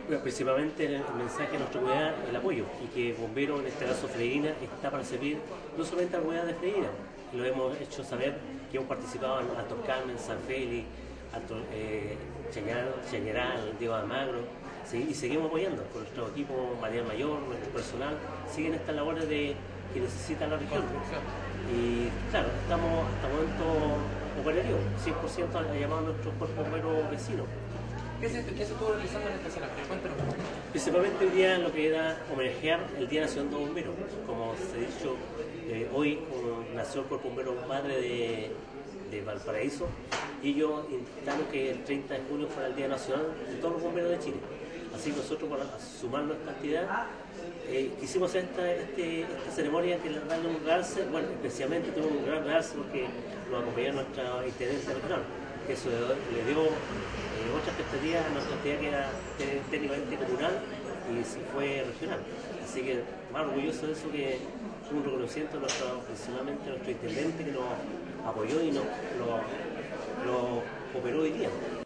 Bueno, principalmente el mensaje de nuestra comunidad, el apoyo, y que Bombero, en este caso Freirina, está para servir no solamente a la comunidad de Freirina, lo hemos hecho saber que hemos participado en Alto Carmen, San Félix, Chañaral, Diego de Almagro, ¿sí? Y seguimos apoyando con nuestro equipo material mayor, nuestro personal, siguen estas labores que necesita la región. Y claro, estamos hasta el momento operativo, 100% ha llamado a nuestros cuerpos bomberos vecinos. ¿Qué se estuvo realizando en esta escena? Cuéntanos. Principalmente hoy día lo que era homenajear el Día Nacional de Bomberos. Como se ha dicho, hoy nació el Cuerpo Bombero Madre de Valparaíso y ellos intentaron que el 30 de junio fuera el Día Nacional de todos los bomberos de Chile. Así que nosotros, para sumarnos a esta actividad, quisimos hacer esta ceremonia que le dan un realce. Bueno, especialmente tuvimos un gran realce porque nos acompañó nuestra intendente regional, que eso le dio otras perspectivas a nuestra actividad que era técnicamente comunal y se fue regional. Así que más orgulloso de eso, que un reconocimiento principalmente a nuestro intendente que nos apoyó y nos operó hoy día.